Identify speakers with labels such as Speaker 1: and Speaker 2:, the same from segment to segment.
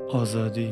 Speaker 1: آزادی.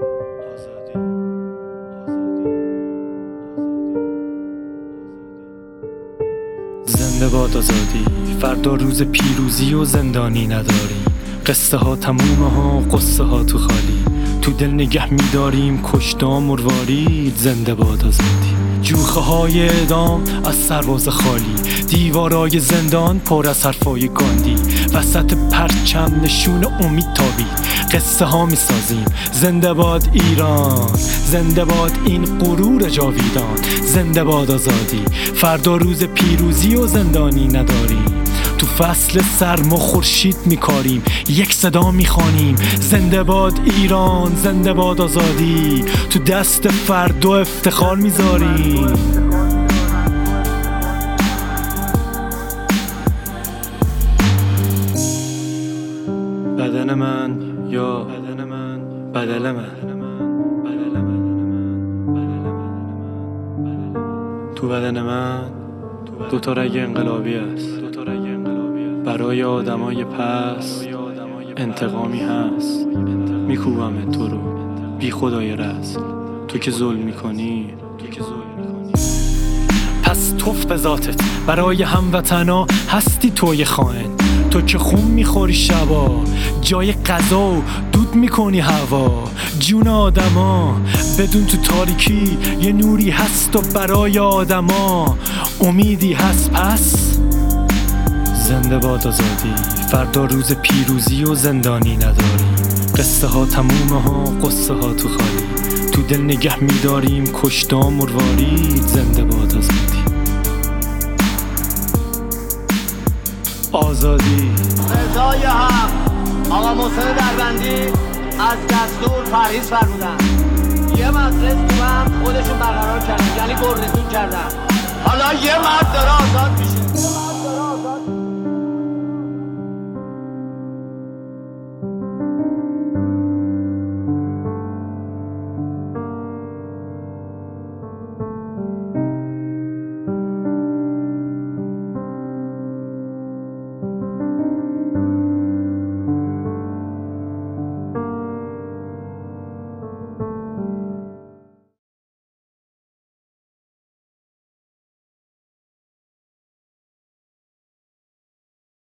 Speaker 1: زنده باد آزادی. فردا روز پیروزی و زندانی نداریم. قصه ها تمومه ها، قصه ها تو خالی. تو دل نگه میداریم کشته مروارید. زنده باد آزادی. جوخه های اعدام از سرباز خالی، دیوارای زندان پر از حرفای گاندی. وسط پرچم نشون امید تابید. قصه ها می سازیم. زنده باد ایران، زنده باد این غرور جاویدان. زنده باد آزادی. فردا روز پیروزی و زندانی نداریم. تو فصل سرما خورشید میکاریم، یک صدا میخوانیم. زنده باد ایران، زنده باد آزادی. تو دست فردا افتخار میذاریم. بدن من یا بدل من. تو بدن من دوتا رگ انقلابی است. برای آدمای پس انتقامی هست. میکوبم تو رو بی خدای رسل. تو که ظلم میکنی پس توف به ذاتت. برای هموطنا هستی توی خائن. تو که خون میخوری شبا، جای غذا و دود میکنی هوا. جون آدما بدون تو تاریکی یه نوری هست و برای آدما امیدی هست. پس زنده باد آزادی. فردا روز پیروزی و زندانی نداریم. قصه ها تمومه ها، قصه ها تو خالی. تو دل نگه میداریم کشته مروارید. زنده باد آزادی. آزادی.
Speaker 2: رضای حق آقا محسن دربندی از دستور پرهیز فرمودن. یه مجلس تو هم خودشون برقرار کردن، یعنی گردشون کردن. حالا یه مرد داره آزاد میشه.